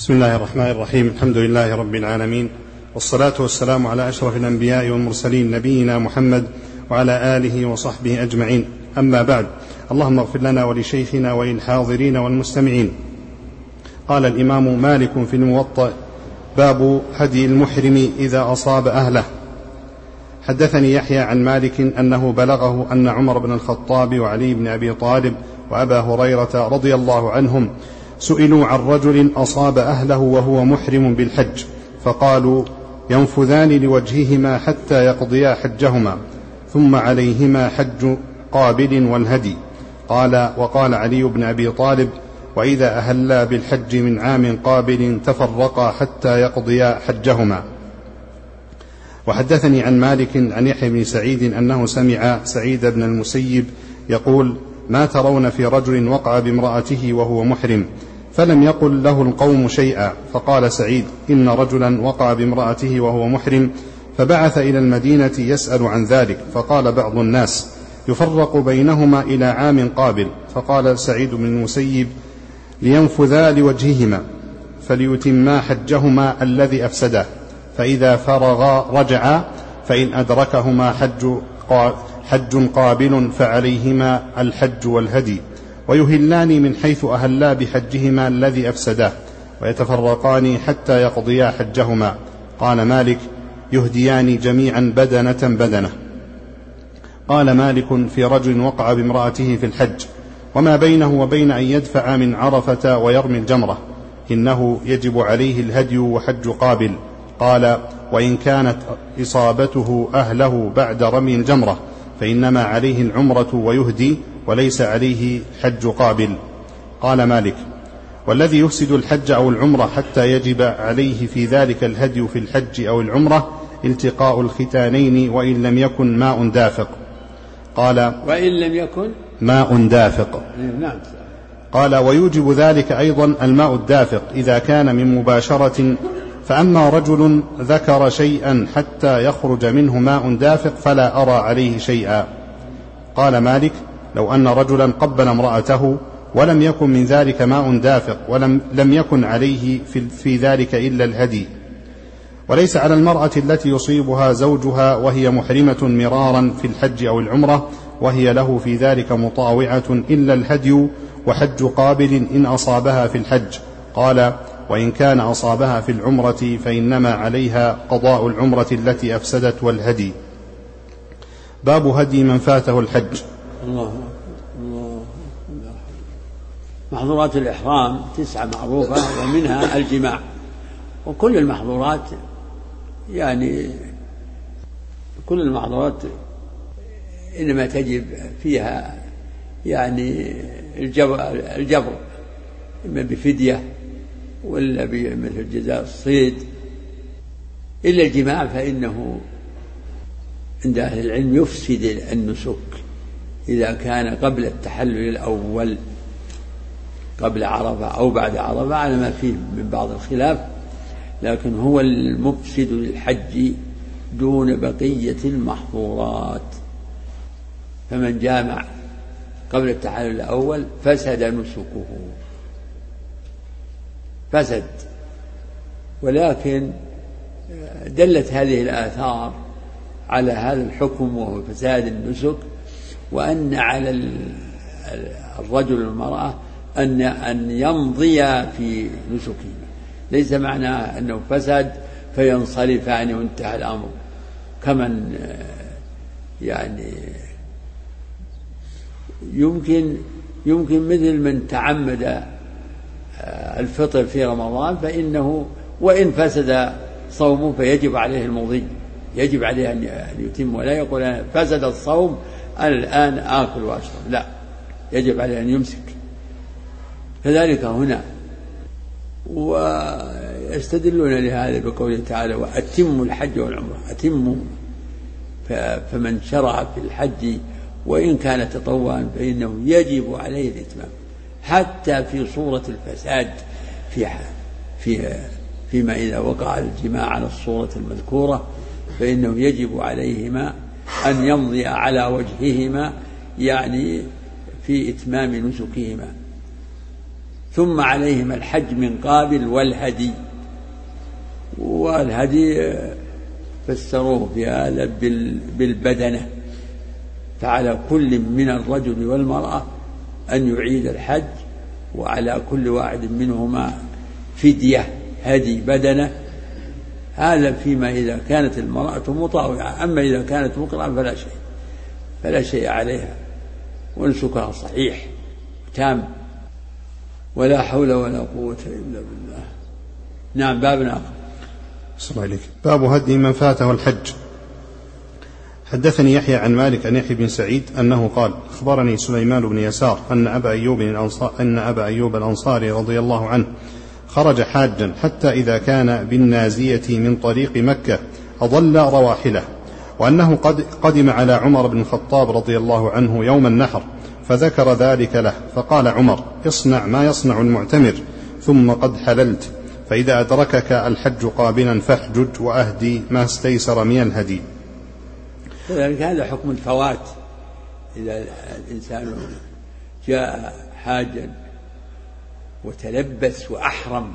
بسم الله الرحمن الرحيم. الحمد لله رب العالمين، والصلاة والسلام على أشرف الأنبياء والمرسلين نبينا محمد وعلى آله وصحبه أجمعين. أما بعد، اللهم اغفر لنا ولشيخنا وللحاضرين والمستمعين. قال الإمام مالك في الموطأ: باب هدي المحرم إذا أصاب أهله. حدثني يحيى عن مالك أنه بلغه أن عمر بن الخطاب وعلي بن أبي طالب وأبا هريرة رضي الله عنهم سئلوا عن رجل أصاب أهله وهو محرم بالحج، فقالوا: ينفذان لوجههما حتى يقضيا حجهما، ثم عليهما حج قابل والهدي. قال: وقال علي بن أبي طالب: وإذا أهلا بالحج من عام قابل تفرقا حتى يقضيا حجهما. وحدثني عن مالك عن يحيى بن سعيد أنه سمع سعيد بن المسيب يقول: ما ترون في رجل وقع بامرأته وهو محرم؟ فلم يقل له القوم شيئا. فقال سعيد: إن رجلا وقع بامرأته وهو محرم، فبعث إلى المدينة يسأل عن ذلك، فقال بعض الناس: يفرق بينهما إلى عام قابل. فقال سعيد بن المسيب: لينفذا لوجههما فليتما حجهما الذي أفسده، فإذا فرغا رجعا، فإن أدركهما حج قابل فعليهما الحج والهدي، ويهلان من حيث أهلا بحجهما الذي أفسده، ويتفرقان حتى يقضيا حجهما. قال مالك: يهديان جميعا بدنة بدنة. قال مالك في رجل وقع بامرأته في الحج: وما بينه وبين أن يدفع من عرفة ويرمي الجمرة، إنه يجب عليه الهدي وحج قابل. قال: وإن كانت إصابته أهله بعد رمي الجمرة فإنما عليه العمرة ويهدي، وليس عليه حج قابل. قال مالك: والذي يفسد الحج أو العمرة حتى يجب عليه في ذلك الهدي في الحج أو العمرة التقاء الختانين، وإن لم يكن ماء دافق. قال: وإن لم يكن ماء دافق. نعم. قال: ويوجب ذلك أيضا الماء الدافق إذا كان من مباشرة. فأما رجل ذكر شيئا حتى يخرج منه ماء دافق فلا أرى عليه شيئا. قال مالك: لو أن رجلا قبل امرأته ولم يكن من ذلك ماء دافق ولم يكن عليه في ذلك إلا الهدي. وليس على المرأة التي يصيبها زوجها وهي محرمة مرارا في الحج أو العمرة وهي له في ذلك مطاوعة إلا الهدي وحج قابل إن أصابها في الحج. قال: وإن كان أصابها في العمرة فإنما عليها قضاء العمرة التي أفسدت والهدي. باب هدي من فاته الحج. الله. محظورات الإحرام 9 معروفة، ومنها الجماع، وكل المحظورات كل المحظورات إنما تجب فيها الجبر، إما بفدية ولا مثل جزاء الصيد، إلا الجماع فإنه عند أهل العلم يفسد النسك إذا كان قبل التحلل الأول، قبل عرفة أو بعد عرفة، على ما فيه من بعض الخلاف، لكن هو المفسد للحج دون بقية المحظورات. فمن جامع قبل التحلل الأول فسد نسكه، فسد. ولكن دلت هذه الآثار على هذا الحكم، وهو فساد النسك، وأن على الرجل والمرأة أن يمضي في نسكه، ليس معناه أنه فسد فينصرفان وانتهى الأمر، كمن يمكن مثل من تعمد الفطر في رمضان، فإنه وإن فسد صومه فيجب عليه المضي، يجب عليه أن يتم، ولا يقول أنا فسد الصوم الآن آكل وأشرب، لا، يجب عليه أن يمسك. كذلك هنا، ويستدلون لهذا بقوله تعالى: وأتموا الحج والعمرة، أتموا. فمن شرع في الحج وإن كان تطوعا فإنه يجب عليه الإتمام، حتى في صورة الفساد فيما إذا وقع الجماع على الصورة المذكورة فإنه يجب عليهما أن يمضي على وجههما، في إتمام نسكهما. ثم عليهما الحج من قابل والهدي. والهدي فسروه في هذا بالبدنة، فعلى كل من الرجل والمرأة أن يعيد الحج، وعلى كل واحد منهما فدية هدي بدنة. هذا فيما إذا كانت المرأة مطاوعة، أما إذا كانت مكرهة فلا شيء عليها، ونسكها صحيح تام، ولا حول ولا قوة إلا بالله. نعم. باب آخر. صلى الله عليك. باب هدي من فاته الحج. حدثني يحيى عن مالك عن يحيى بن سعيد أنه قال: أخبرني سليمان بن يسار أن أبا أيوب الأنصاري رضي الله عنه خرج حاجا حتى إذا كان بالنازية من طريق مكة أضل رواحله، وأنه قدم على عمر بن الخطاب رضي الله عنه يوم النحر فذكر ذلك له، فقال عمر: اصنع ما يصنع المعتمر، ثم قد حللت، فإذا أدركك الحج قابلا فاحجج وأهدي ما استيسر من الهدي. كذلك هذا حكم الفوات. إذا الإنسان جاء حاجا وتلبس وأحرم،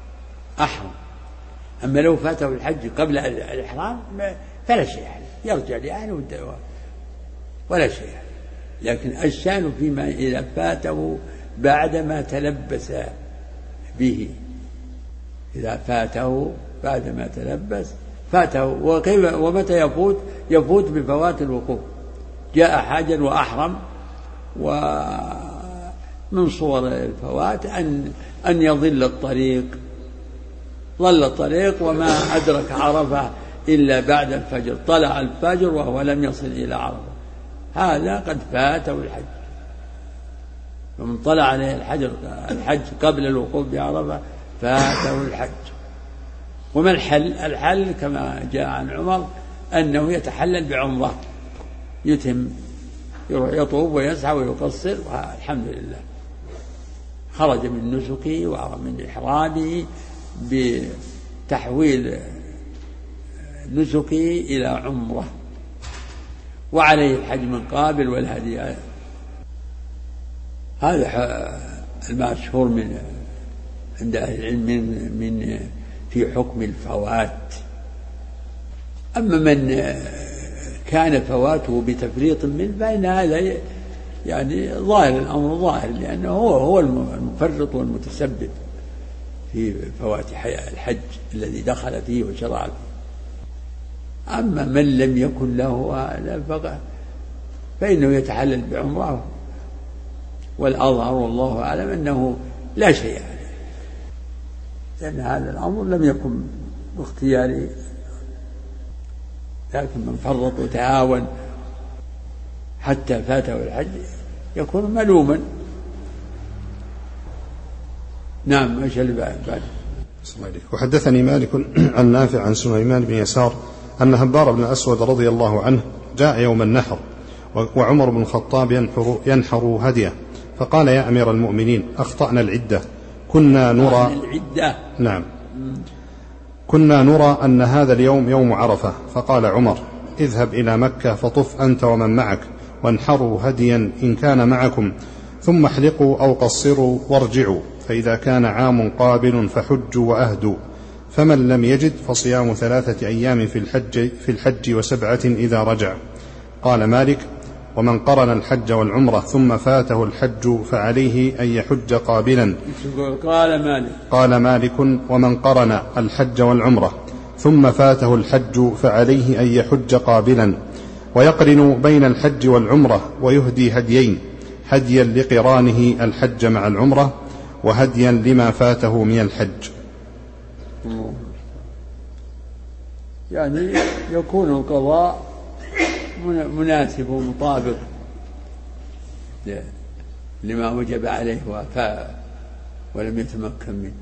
أما لو فاته الحج قبل الإحرام فلا شيء عليه، يرجع لأهله ولا شيء عليه. لكن الشأن فيما إذا فاته بعدما تلبس به، إذا فاته بعدما تلبس فاته. ومتى يفوت بفوات الوقوف. جاء حاجا وأحرم، ومن صور الفوات أن يضل الطريق، ظل الطريق وما أدرك عرفة إلا بعد الفجر، طلع الفجر وهو لم يصل إلى عرفة، هذا قد فاته الحج. فمن طلع عليه الحج قبل الوقوف بعرفة فاته الحج. وما الحل كما جاء عن عمر أنه يتحلل بعمرة، يتم يطوف ويسعى ويقصر، والحمد لله خرج من نسكه ومن إحرامه بتحويل نسكه إلى عمرة، وعليه الحج من قابل والهدي. هذا المشهور من عند أهل العلم من في حكم الفوات. أما من كان فواته بتفريط منه فإن هذا يعني ظاهر الأمر ظاهر، لأنه هو المفرط والمتسبب في فوات الحج الذي دخل فيه وشرع فيه. أما من لم يكن له هذا فإنه يتحلل بعمره، والأظهر والله أعلم أنه لا شيء عليه، لأن هذا الأمر لم يكن باختياره. لكن من فرط وتهاون حتى فاته الحج يكون ملوما. نعم. ايش اللي بعد؟ وحدثني مالك عن نافع عن سليمان بن يسار أن هبار بن الأسود رضي الله عنه جاء يوم النحر وعمر بن الخطاب ينحر هديه، فقال: يا أمير المؤمنين، أخطأنا العدة، كنا نرى أن هذا اليوم يوم عرفة. فقال عمر: اذهب إلى مكة فطف أنت ومن معك، وانحروا هديا إن كان معكم، ثم احلقوا أو قصروا وارجعوا، فإذا كان عام قابل فحجوا وأهدوا، فمن لم يجد فصيام 3 أيام في الحج و7 إذا رجع. قال مالك: ومن قرن الحج والعمرة ثم فاته الحج فعليه أن يحج قابلا. قال مالك: ومن قرن الحج والعمرة ثم فاته الحج فعليه أن يحج قابلا، ويقرن بين الحج والعمرة ويهدي هديين: هديا لقرانه الحج مع العمرة، وهديا لما فاته من الحج. يعني يكون القضاء مناسب ومطابق لما وجب عليه وفاء ولم يتمكن منه.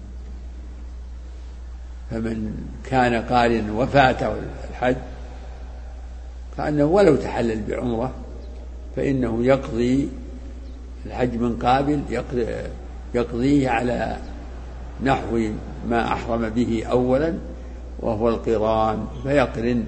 فمن كان قارنا وفاته الحج فإنه ولو تحلل بعمرة فإنه يقضي الحج من قابل، يقضيه على نحو ما أحرم به أولا وهو القران، فيقرن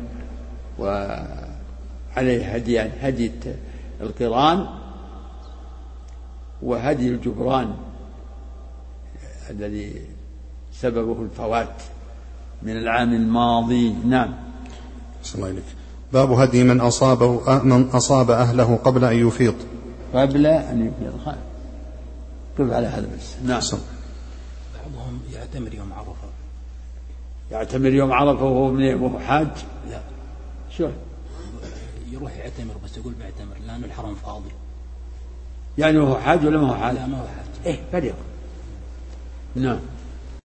وعليه هديان: هدي القران وهدي الجبران. الذي سببه الفوات من العام الماضي. نعم. صلى الله عليك. باب هدي من أصاب أهله قبل أن يفيض. قبل أن يفيض. قف على هذا بس. نعم. بعضهم يعتمر يوم عرفة. يعتمر يوم عرفة وهو حاج؟ لا. شو؟ يروح يعتمر بس يقول بيعتمر لأن الحرم فاضي. يعني هو حاج ولا ما هو حاج؟ لا ما هو حاج. إيه فرق. نعم.